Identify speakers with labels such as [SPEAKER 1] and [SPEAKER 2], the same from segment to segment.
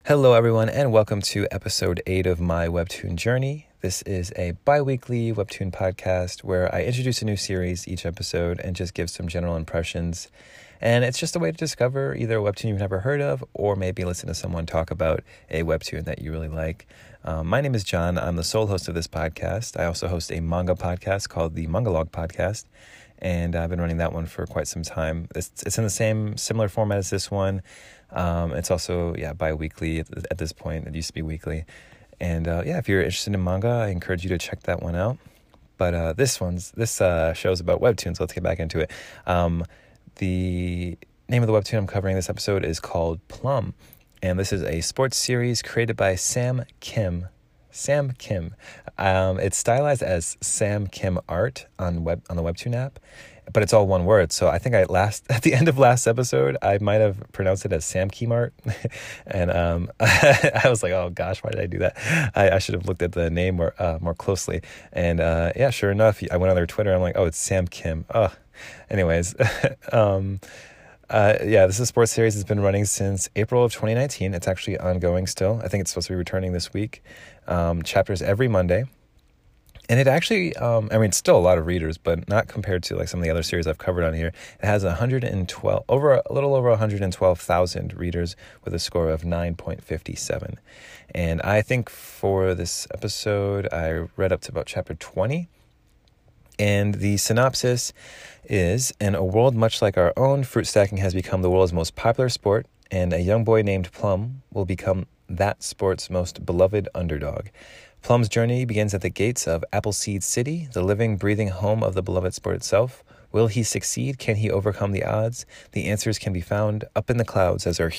[SPEAKER 1] Hello, everyone, and welcome to episode 8 of my Webtoon journey. This is a bi-weekly Webtoon podcast where I introduce a new series each episode and just give some general impressions. And it's just a way to discover either a Webtoon you've never heard of or maybe listen to someone talk about a Webtoon that you really like. My name is John. I'm the sole host of this podcast. I also host a manga podcast called the Mangalog Podcast, and I've been running that one for quite some time. It's in the similar format as this one. It's also, bi-weekly at this point. It used to be weekly. And, if you're interested in manga, I encourage you to check that one out. But, this show's about Webtoons, so let's get back into it. The name of the Webtoon I'm covering this episode is called Plum. And this is a sports series created by Sam Kim. Sam Kim. It's stylized as Sam Kim Art on the Webtoon app, but it's all one word. So I think at the end of last episode, I might have pronounced it as Sam Kim Art. And I was like, oh gosh, why did I do that? I should have looked at the name more closely. And sure enough, I went on their Twitter. I'm like, oh, it's Sam Kim. Oh, anyways. This is a sports series that's been running since April of 2019. It's actually ongoing still. I think it's supposed to be returning this week. Chapters every Monday. And it actually, it's still a lot of readers, but not compared to like some of the other series I've covered on here. It has a little over 112,000 readers with a score of 9.57. And I think for this episode, I read up to about chapter 20. And the synopsis is, in a world much like our own, fruit stacking has become the world's most popular sport, and a young boy named Plum will become that sport's most beloved underdog. Plum's journey begins at the gates of Appleseed City, the living, breathing home of the beloved sport itself. Will he succeed? Can he overcome the odds? The answers can be found up in the clouds as our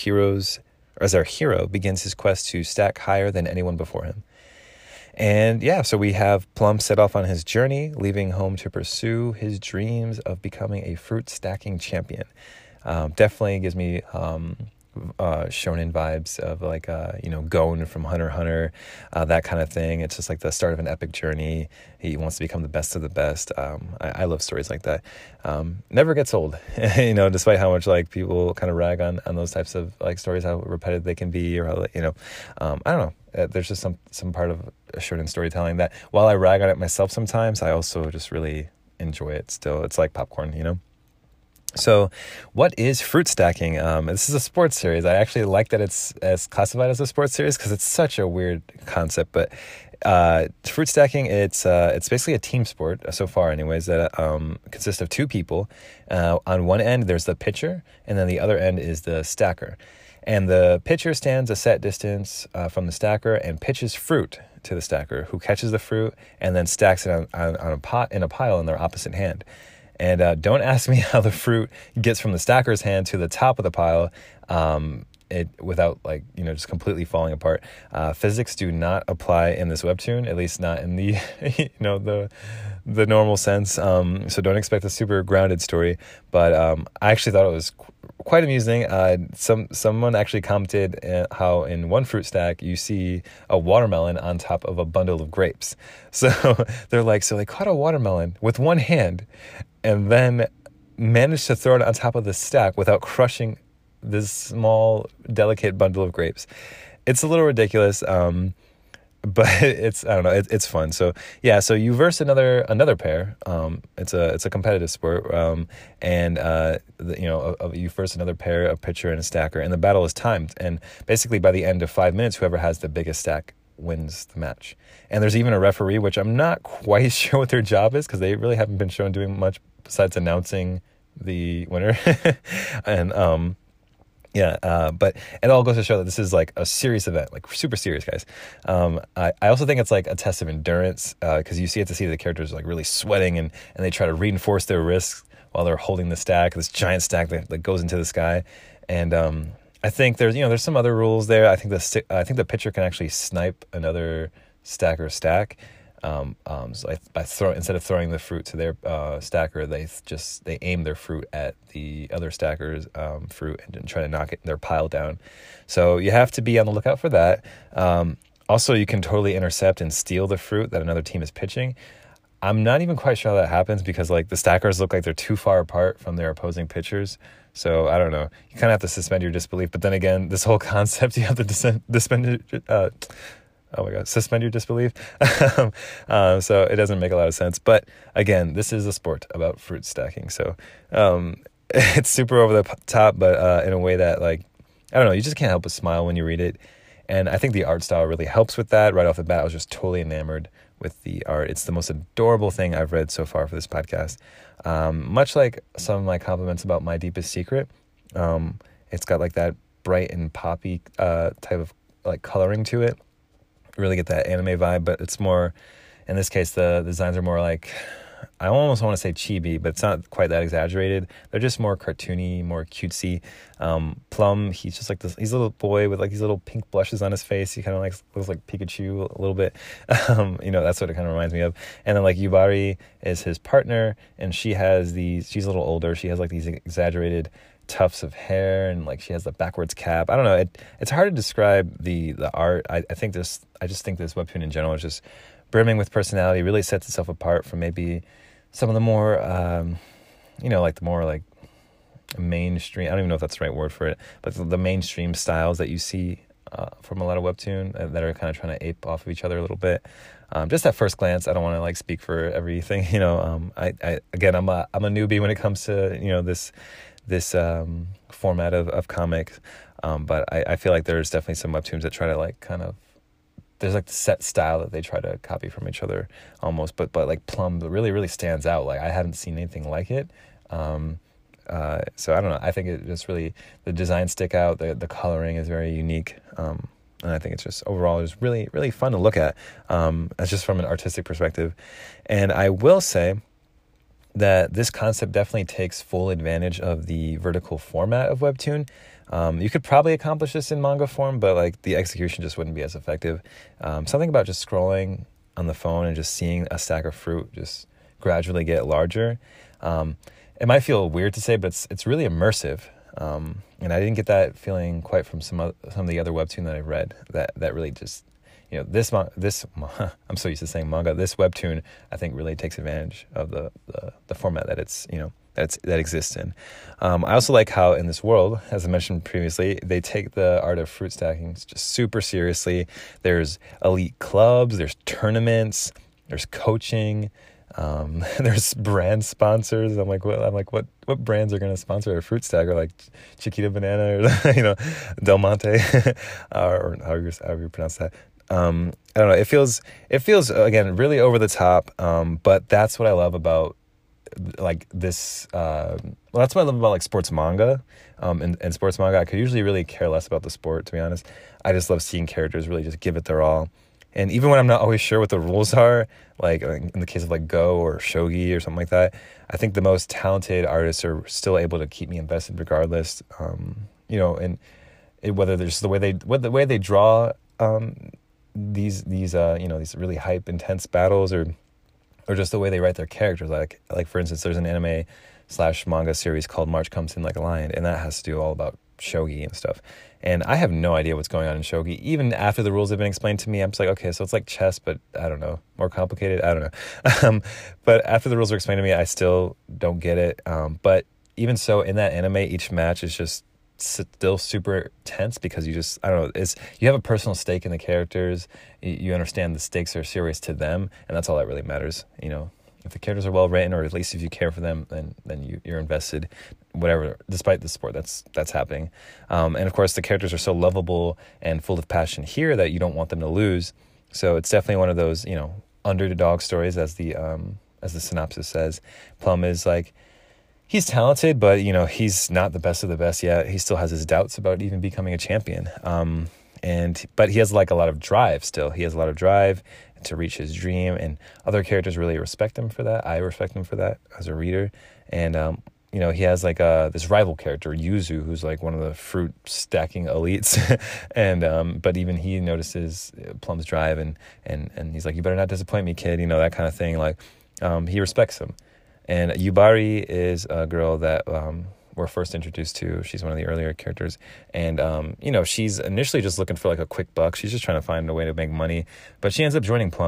[SPEAKER 1] hero begins his quest to stack higher than anyone before him. And so we have Plum set off on his journey, leaving home to pursue his dreams of becoming a fruit stacking champion. Definitely gives me shonen vibes of like Gon from Hunter x Hunter, that kind of thing. It's just like the start of an epic journey. He wants to become the best of the best. I love stories like that. Never gets old, despite how much like people kind of rag on those types of like stories, how repetitive they can be, or how I don't know. There's just some part of shonen storytelling that while I rag on it myself sometimes, I also just really enjoy it still. It's like popcorn, So what is fruit stacking? This is a sports series. I actually like that it's classified as a sports series because it's such a weird concept. But fruit stacking, it's basically a team sport so far anyways, that consists of two people. On one end, there's the pitcher, and then the other end is the stacker. And the pitcher stands a set distance from the stacker and pitches fruit to the stacker, who catches the fruit and then stacks it on a pile in their opposite hand. And don't ask me how the fruit gets from the stacker's hand to the top of the pile without just completely falling apart. Physics do not apply in this webtoon, at least not in the the normal sense. So don't expect a super grounded story. But I actually thought it was quite amusing. Someone actually commented how in one fruit stack you see a watermelon on top of a bundle of grapes. So they're like, so they caught a watermelon with one hand and then managed to throw it on top of the stack without crushing this small, delicate bundle of grapes. It's a little ridiculous, but it's fun. So so you verse another pair. It's a competitive sport, you verse another pair, a pitcher and a stacker, and the battle is timed. And basically, by the end of 5 minutes, whoever has the biggest stack wins the match. And there's even a referee, which I'm not quite sure what their job is because they really haven't been shown doing much besides announcing the winner. And but it all goes to show that this is like a serious event, like super serious, guys. I also think it's like a test of endurance because you see the characters like really sweating and they try to reinforce their wrists while they're holding the stack, this giant stack that goes into the sky. And I think there's some other rules there. I think the pitcher can actually snipe another stacker stack. So instead of throwing the fruit to their stacker, they aim their fruit at the other stacker's fruit and try to knock their pile down. So you have to be on the lookout for that. Also, you can totally intercept and steal the fruit that another team is pitching. I'm not even quite sure how that happens because like the stackers look like they're too far apart from their opposing pitchers. So I don't know. You kind of have to suspend your disbelief. But then again, this whole concept, you have to suspend your disbelief. So it doesn't make a lot of sense. But again, this is a sport about fruit stacking. So it's super over the top, but in a way that like, I don't know, you just can't help but smile when you read it. And I think the art style really helps with that. Right off the bat, I was just totally enamored with the art. It's the most adorable thing I've read so far for this podcast. Much like some of my compliments about My Deepest Secret, it's got like that bright and poppy type of like coloring to it. Really get that anime vibe, but it's more, in this case, the designs are more like, I almost want to say chibi, but it's not quite that exaggerated. They're just more cartoony, more cutesy. Plum, he's just like this, he's a little boy with like these little pink blushes on his face. He kind of like looks like Pikachu a little bit. That's what it kind of reminds me of. And then like Yubari is his partner, and she's a little older. She has like these exaggerated tufts of hair, and like she has the backwards cap. I don't know. It's hard to describe the art. I just think this webtoon in general is just brimming with personality. Really sets itself apart from maybe some of the more, like the more like mainstream. I don't even know if that's the right word for it, but the mainstream styles that you see from a lot of webtoon that are kind of trying to ape off of each other a little bit. Just at first glance, I don't want to like speak for everything. I'm a newbie when it comes to this format of comics, but I feel like there's definitely some webtoons that try to like kind of, there's like the set style that they try to copy from each other almost, but like Plum really, really stands out. Like I haven't seen anything like it. So I don't know. I think it just really, the designs stick out. The coloring is very unique. And I think it's just overall just really, really fun to look at. That's just from an artistic perspective. And I will say that this concept definitely takes full advantage of the vertical format of webtoon. You could probably accomplish this in manga form, but like the execution just wouldn't be as effective. Something about just scrolling on the phone and just seeing a stack of fruit just gradually get larger. It might feel weird to say, but it's really immersive. And I didn't get that feeling quite from some of the other webtoon that I've read that really just, this I'm so used to saying manga. This webtoon, I think, really takes advantage of the format that it's, that exists in. I also like how in this world, as I mentioned previously, they take the art of fruit stacking just super seriously. There's elite clubs, there's tournaments, there's coaching, there's brand sponsors. I'm like, what brands are going to sponsor a fruit stacker, like Chiquita Banana or Del Monte, or however you pronounce that. I don't know. It feels again really over the top. But that's what I love about like this. That's what I love about like sports manga. And sports manga, I could usually really care less about the sport, to be honest. I just love seeing characters really just give it their all. And even when I'm not always sure what the rules are, like in the case of like Go or Shogi or something like that, I think the most talented artists are still able to keep me invested regardless. And whether there's the way they draw these really hype intense battles or just the way they write their characters. Like for instance, there's an anime/manga series called March Comes In Like a Lion, and that has to do all about shogi and stuff. And I have no idea what's going on in shogi. Even after the rules have been explained to me, I'm just like, okay, so it's like chess, but I don't know, more complicated. I don't know. But after the rules were explained to me, I still don't get it. But even so, in that anime, each match is just still super tense because you have a personal stake in the characters. You understand the stakes are serious to them, and that's all that really matters. If the characters are well written, or at least if you care for them, then you're invested, whatever, despite the sport that's happening. And of course, the characters are so lovable and full of passion here that you don't want them to lose. So it's definitely one of those, underdog stories, as the synopsis says. Plum is like, he's talented, but he's not the best of the best yet. He still has his doubts about even becoming a champion. But he has like a lot of drive still. He has a lot of drive to reach his dream, and other characters really respect him for that. I respect him for that as a reader. And he has like this rival character, Yuzu, who's like one of the fruit stacking elites. And but even he notices Plum's drive, and he's like, you better not disappoint me, kid, that kind of thing. Like he respects him. And Yubari is a girl that we're first introduced to. She's one of the earlier characters. And, she's initially just looking for like a quick buck. She's just trying to find a way to make money. But she ends up joining Plum.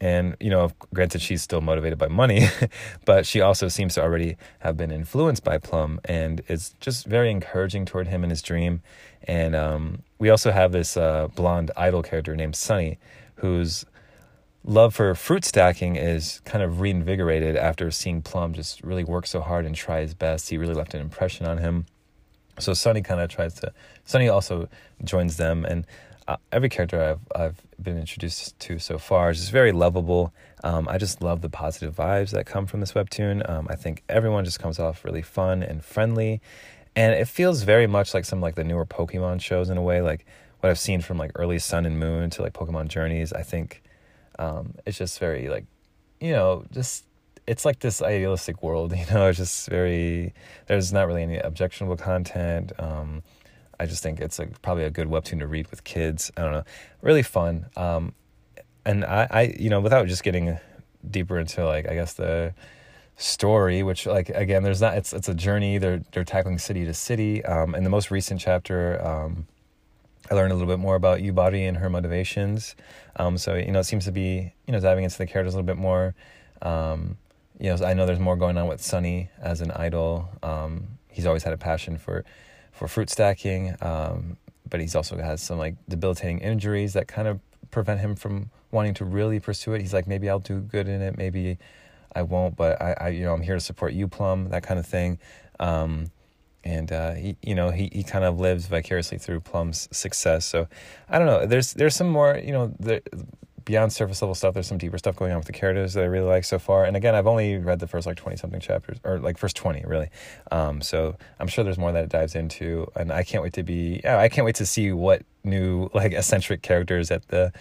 [SPEAKER 1] And, granted, she's still motivated by money, but she also seems to already have been influenced by Plum, and it's just very encouraging toward him and his dream. And we also have this blonde idol character named Sunny, whose love for fruit stacking is kind of reinvigorated after seeing Plum just really work so hard and try his best. He really left an impression on him. So Sunny also joins them, and every character I've been introduced to so far is just very lovable. I just love the positive vibes that come from this webtoon. I think everyone just comes off really fun and friendly, and it feels very much like some like the newer Pokemon shows in a way, like what I've seen from like early Sun and Moon to like Pokemon Journeys. I think it's just very like, just it's like this idealistic world, it's just there's not really any objectionable content. I just think it's probably a good webtoon to read with kids. I don't know, really fun. And I without just getting deeper into like, I guess the story, which like, again, it's a journey. They're tackling city to city. In the most recent chapter, I learned a little bit more about Yubari and her motivations. So, it seems to be, diving into the characters a little bit more. I know there's more going on with Sunny as an idol. He's always had a passion for fruit stacking, but he's also has some like debilitating injuries that kind of prevent him from wanting to really pursue it. He's like, maybe I'll do good in it, maybe I won't, but I'm here to support you, Plum, that kind of thing. He kind of lives vicariously through Plum's success. So I don't know, there's some more, beyond surface level stuff. There's some deeper stuff going on with the characters that I really like so far. And again, I've only read the first like 20 something chapters, or like first 20 really. So I'm sure there's more that it dives into, and I can't wait to see what new like eccentric characters that the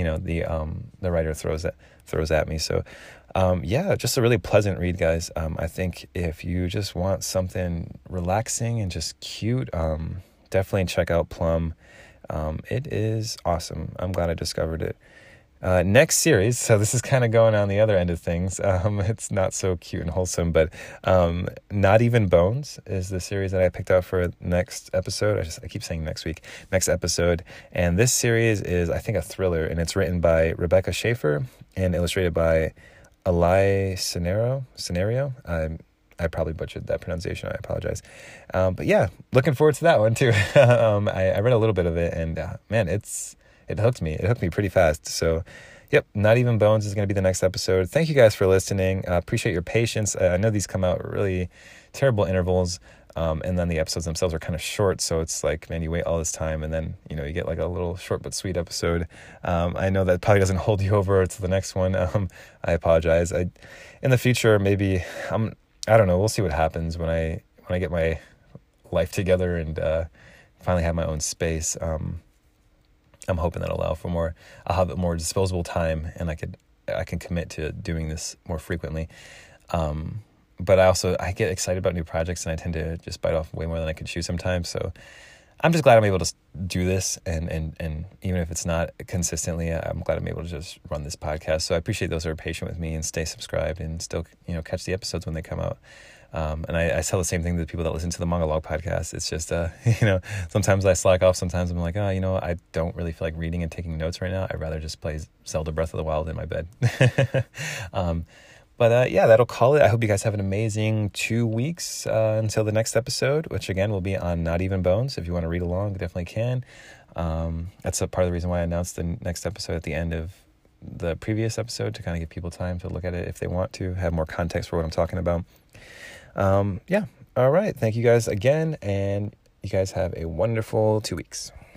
[SPEAKER 1] writer throws at me. So just a really pleasant read, guys. I think if you just want something relaxing and just cute, definitely check out Plum. It is awesome. I'm glad I discovered it. Next series, so this is kind of going on the other end of things. It's not so cute and wholesome, but Not Even Bones is the series that I picked out for next episode. I keep saying next episode. And this series is, I think, a thriller, and it's written by Rebecca Schaefer and illustrated by Alai Scenario. I probably butchered that pronunciation. I apologize. But yeah, looking forward to that one too. I read a little bit of it, and man, it hooked me. It hooked me pretty fast. So, yep, Not Even Bones is going to be the next episode. Thank you guys for listening. Appreciate your patience. I know these come out really terrible intervals, and then the episodes themselves are kind of short. So it's like, man, you wait all this time, and then you get like a little short but sweet episode. I know that probably doesn't hold you over to the next one. I apologize. In the future, maybe I don't know. We'll see what happens when I get my life together and finally have my own space. I'm hoping that'll allow for I'll have more disposable time, and I can commit to doing this more frequently. But I get excited about new projects, and I tend to just bite off way more than I can chew sometimes. So I'm just glad I'm able to do this, and even if it's not consistently, I'm glad I'm able to just run this podcast. So I appreciate those who are patient with me and stay subscribed and still catch the episodes when they come out. And I tell the same thing to the people that listen to the Manga Log podcast. It's just, sometimes I slack off. Sometimes I'm like, I don't really feel like reading and taking notes right now. I'd rather just play Zelda Breath of the Wild in my bed. But that'll call it. I hope you guys have an amazing 2 weeks until the next episode, which again will be on Not Even Bones. If you want to read along, you definitely can. That's a part of the reason why I announced the next episode at the end of the previous episode, to kind of give people time to look at it if they want to have more context for what I'm talking about. All right. Thank you guys again, and you guys have a wonderful 2 weeks.